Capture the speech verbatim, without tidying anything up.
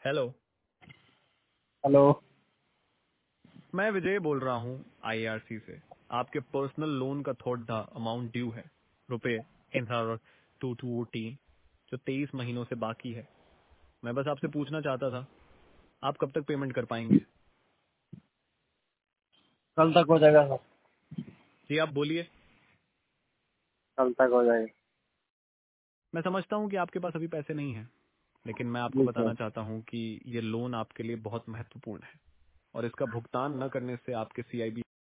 Hello. Hello. मैं विजय बोल रहा हूँ आईआरसी से। आपके पर्सनल लोन का थोड़ा अमाउंट ड्यू है, रुपए इन टू टू तीन, जो तेईस महीनों से बाकी है। मैं बस आपसे पूछना चाहता था, आप कब तक पेमेंट कर पाएंगे? कल तक हो जाएगा सर। जी आप बोलिए। कल तक हो जाएगा। मैं समझता हूँ कि आपके पास अभी पैसे नहीं हैं, लेकिन मैं आपको जी बताना सर। चाहता हूँ कि ये लोन आपके लिए बहुत महत्वपूर्ण है और इसका भुगतान न करने से आपके सीआईबी